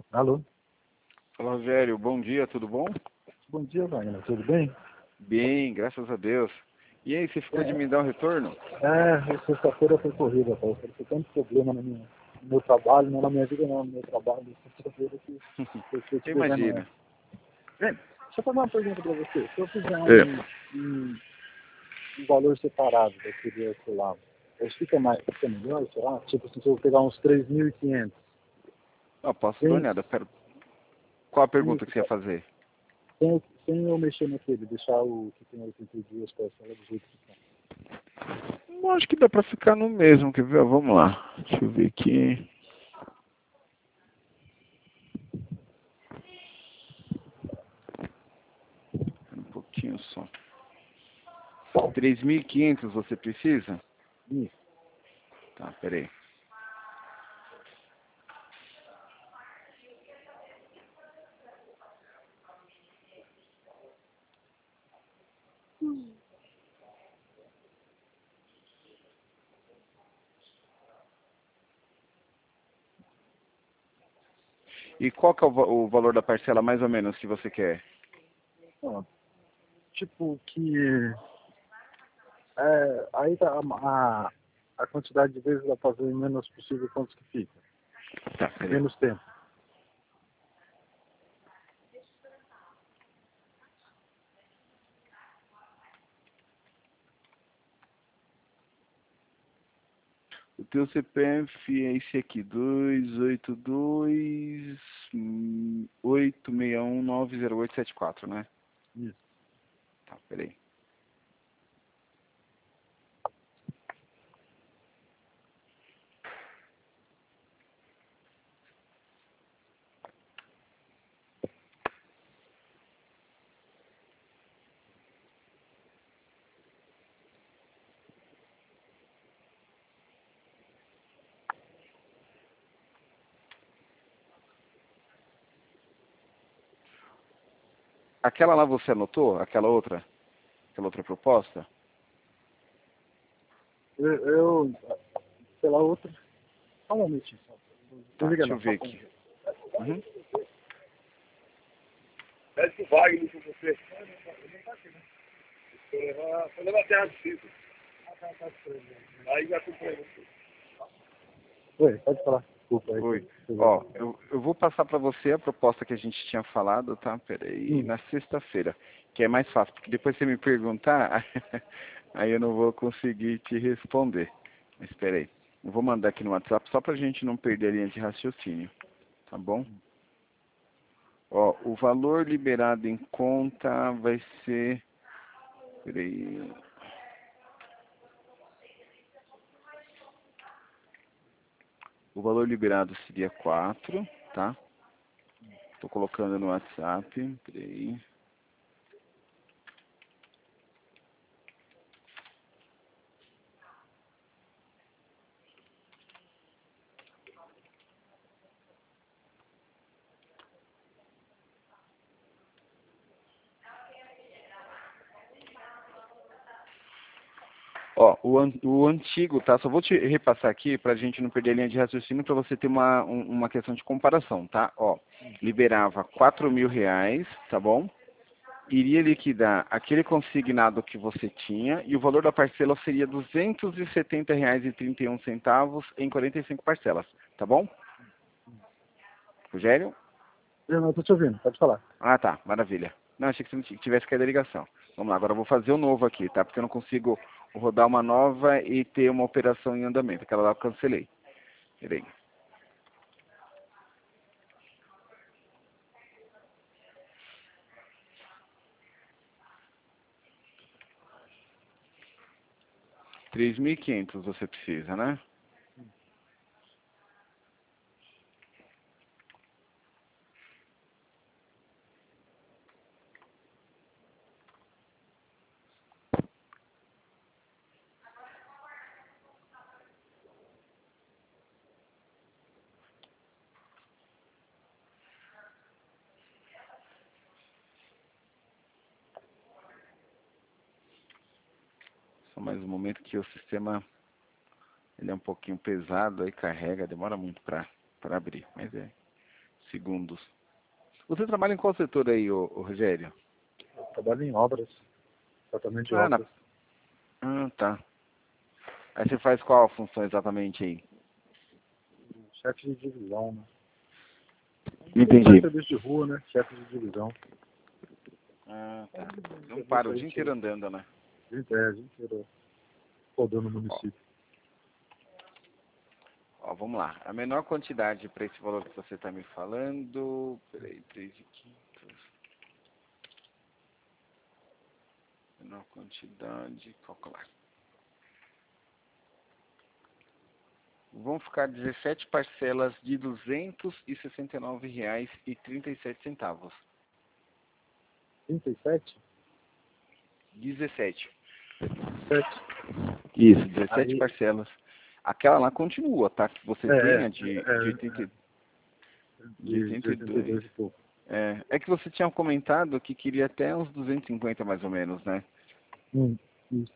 Alô? Fala, Rogério. Bom dia, tudo bom? Bom dia, Wagner. Tudo bem? Bem, graças a Deus. E aí, você ficou de me dar um retorno? Sexta-feira foi corrida, cara. Tem tanto problema no meu trabalho, não na minha vida, não. No meu trabalho, sexta-feira que eu estou te Eu devendo imagino. essa. Bem, deixa eu fazer uma pergunta para você. Se eu fizer um valor separado daquele outro lado, fica melhor, sei lá? Tipo assim, se eu pegar uns 3.500, Posso dar uma sem, olhada. Pera, qual a pergunta isso, que você ia fazer? sem eu mexer naquele, deixar o que tem 82 parcelas do jeito que tá. Não, acho que dá pra ficar no mesmo, quer ver? Vamos lá. Deixa eu ver aqui. Um pouquinho só. 3.500 você precisa? Isso. Tá, peraí. E qual que é o valor da parcela mais ou menos que você quer? Ó, tipo que aí tá a quantidade de vezes dá pra fazer o menos possível quantos que fica. Tá, peraí. Menos tempo. O teu CPF é esse aqui, 282-861-90874, né? Isso. Tá, peraí. Aquela lá você anotou? Aquela outra proposta? Pela outra. Só um momentinho. Só. Tá, Não liga deixa não, eu só ver um aqui. pouquinho. Uhum. Pede pro Wagner com você. Vou levar a terra do Chico. Aí já comprei você. Oi, pode falar. Desculpa aí. Oi. Ó, eu vou passar para você a proposta que a gente tinha falado, tá? Peraí, na sexta-feira, que é mais fácil, porque depois você me perguntar, aí eu não vou conseguir te responder. Mas peraí, eu vou mandar aqui no WhatsApp só pra gente não perder a linha de raciocínio, tá bom? Ó, o valor liberado em conta vai ser, peraí, o valor liberado seria 4, tá? Tô colocando no WhatsApp, peraí. Ó, o antigo, tá? Só vou te repassar aqui pra gente não perder a linha de raciocínio, pra você ter uma questão de comparação, tá? Ó, liberava R$ 4.000, tá bom? Iria liquidar aquele consignado que você tinha e o valor da parcela seria R$ 270,31 em 45 parcelas, tá bom? Rogério? Eu não tô te ouvindo, pode falar. Ah, tá, maravilha. Não, achei que você não tivesse caído a ligação. Vamos lá, agora eu vou fazer o novo aqui, tá? Porque eu não consigo rodar uma nova e ter uma operação em andamento. Aquela lá eu cancelei. Peraí. R$ 3.500 você precisa, né? Só mais um momento que o sistema ele é um pouquinho pesado, aí carrega, demora muito para abrir. Mas é segundos. Você trabalha em qual setor aí, ô Rogério? Eu trabalho em obras, tratamento de Ah, obras. tá. Aí você faz qual função exatamente aí? Chefe de divisão, né? Entendi. Serviço de rua, né? Chefe de divisão. Ah, tá. Não para o dia inteiro andando, né? A gente inteiro rodando o município. Ó, vamos lá. A menor quantidade para esse valor que você está me falando... Peraí, 3.500. Menor quantidade, calcular. Vão ficar 17 parcelas de R$ 269,37. 37? 17. 7. Isso, 17 Aí, parcelas. Aquela lá continua, tá? Que você tem a de 82. 82 e pouco. É que você tinha comentado que queria até uns 250 mais ou menos, né? Isso.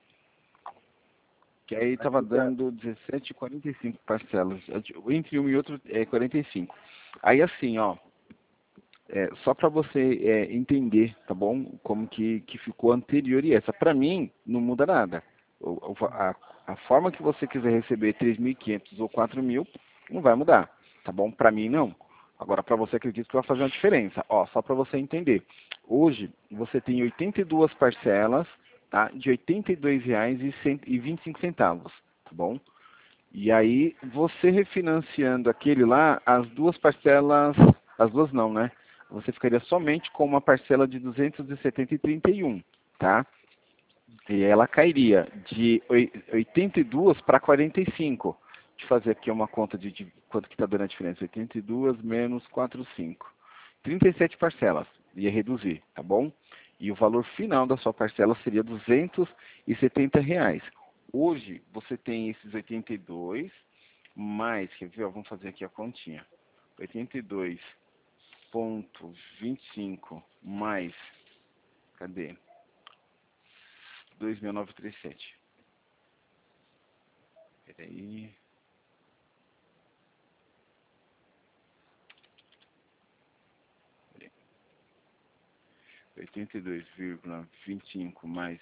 Que aí estava dando 17,45 parcelas. Entre um e outro é 45. Aí assim, ó, só para você entender, tá bom? Como que ficou anterior e essa. Para mim, não muda nada. A forma que você quiser receber 3.500 ou 4.000, não vai mudar, tá bom? Para mim, não. Agora, para você, acredito que vai fazer uma diferença. Ó, só para você entender. Hoje, você tem 82 parcelas, tá? De R$ 82,25, tá bom? E aí, você refinanciando aquele lá, as duas parcelas, as duas não, né? Você ficaria somente com uma parcela de 270,31, tá? E ela cairia de 82 para 45. Deixa eu fazer aqui uma conta de quanto que está dando a diferença. 82 menos 45. 37 parcelas. Ia reduzir, tá bom? E o valor final da sua parcela seria R$ 270. Hoje, você tem esses 82, mais, quer ver? Vamos fazer aqui a continha. 82,25 mais, cadê? 2.937. Peraí. Peraí. 82,25 mais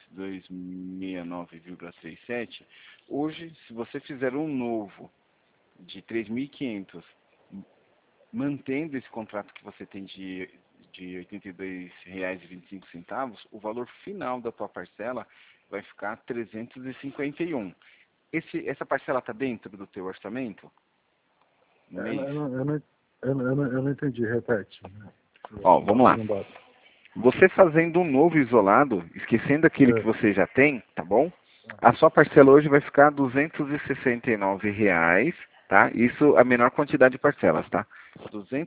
269,37. Hoje, se você fizer um novo de 3.500, mantendo esse contrato que você tem de R$ 82,25, o valor final da tua parcela vai ficar 351. Essa parcela está dentro do teu orçamento? No mês? Eu não entendi, repete. Ó, vamos lá. Você fazendo um novo isolado, esquecendo aquele que você já tem, tá bom? A sua parcela hoje vai ficar R$ 269, tá? Isso a menor quantidade de parcelas, tá? R$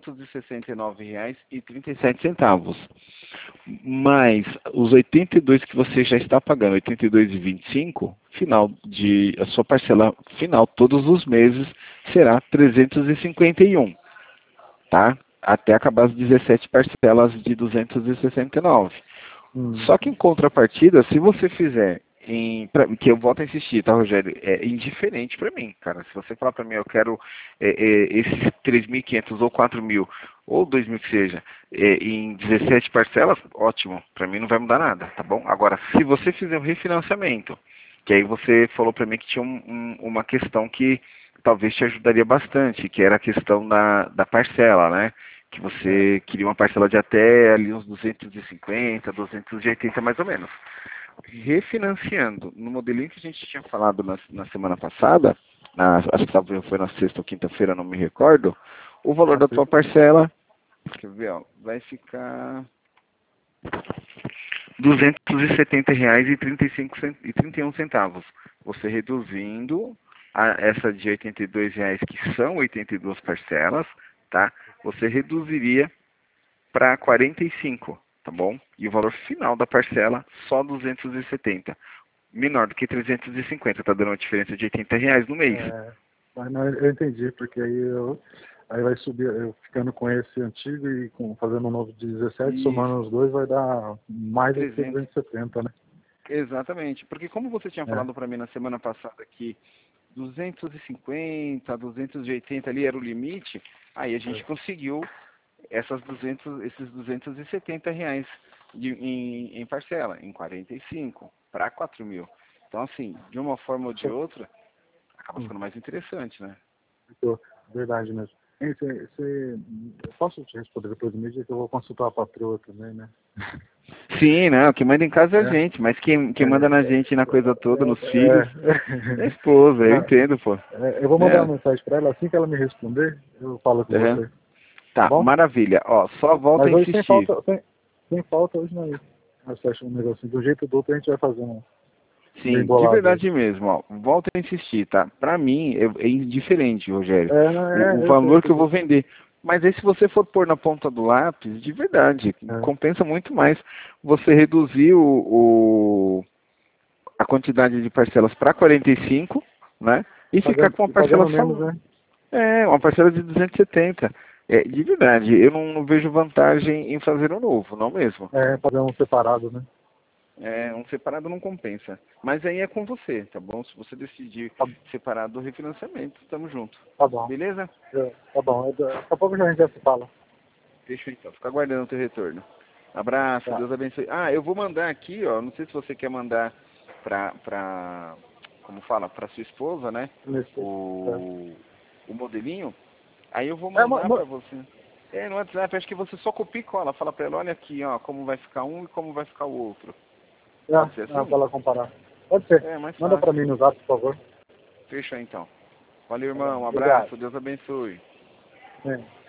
269,37. Mais os 82 que você já está pagando, 82,25, a sua parcela final todos os meses será 351, tá? Até acabar as 17 parcelas de 269. Só que em contrapartida, se você fizer que eu volto a insistir, tá, Rogério? É indiferente para mim, cara. Se você falar para mim, eu quero esses 3.500 ou 4.000 ou 2.000 que seja, em 17 parcelas, ótimo. Para mim não vai mudar nada, tá bom? Agora, se você fizer um refinanciamento, que aí você falou para mim que tinha uma questão que talvez te ajudaria bastante, que era a questão da parcela, né? Que você queria uma parcela de até ali uns 250, 280 mais ou menos. Refinanciando no modelinho que a gente tinha falado na semana passada, acho que foi na sexta ou quinta-feira, não me recordo, o valor da tua parcela, quer ver, ó, vai ficar R$ 270,31. Você reduzindo essa de R$ 82, que são 82 parcelas, tá? Você reduziria para 45, tá bom? E o valor final da parcela só 270. Menor do que 350, tá dando uma diferença de R$ 80 no mês. Mas não, eu entendi, porque aí vai subir, eu ficando com esse antigo e fazendo um novo de 17, somando os dois vai dar mais do que 370, né? Exatamente, porque como você tinha falado para mim na semana passada que 250, 280 ali era o limite, aí a gente conseguiu esses R$270 em parcela, em 45, para 4 mil. Então, assim, de uma forma ou de outra, acaba ficando mais interessante, né? Verdade mesmo. Hein, eu posso te responder depois do mês, que eu vou consultar a patroa também, né? Sim, não, quem manda em casa é a gente, mas quem manda na gente, na coisa toda, nos filhos, é a esposa, eu entendo, pô. Eu vou mandar É. uma mensagem para ela, assim que ela me responder, eu falo com Uhum. você. Tá, Bom? maravilha. Ó, só volta a Mas hoje insistir. sem falta hoje não é isso. Nós fechamos um negocinho. Do jeito do outro a gente vai fazer um bem Sim, de bolado aí. verdade mesmo, ó. Volta a insistir, tá? Pra mim é indiferente, Rogério. O Eu sei valor que eu tudo. vou vender. Mas aí se você for pôr na ponta do lápis, de verdade, compensa muito mais você reduzir a quantidade de parcelas para 45, né? E ficar com uma parcela Pagando só. menos, né? Uma parcela de 270. De verdade, eu não vejo vantagem em fazer um novo, não mesmo. Fazer um separado, né? Um separado não compensa. Mas aí é com você, tá bom? Se você decidir separar do refinanciamento, estamos junto. Tá bom. Beleza? Tá bom. Daqui a pouco a gente já se fala. Fechou então. Fica aguardando o teu retorno. Abraço, Tá. Deus abençoe. Eu vou mandar aqui, ó. Não sei se você quer mandar como fala, pra sua esposa, né? O modelinho. Aí eu vou mandar pra você. No WhatsApp, acho que você só copia e cola. Fala pra ela, olha aqui, ó, como vai ficar um e como vai ficar o outro. Pode ser assim? Pra ela comparar. Pode ser. Mais Manda pra fácil. mim no zap, por favor. Fechou então. Valeu, irmão. Um Obrigado. abraço. Deus abençoe.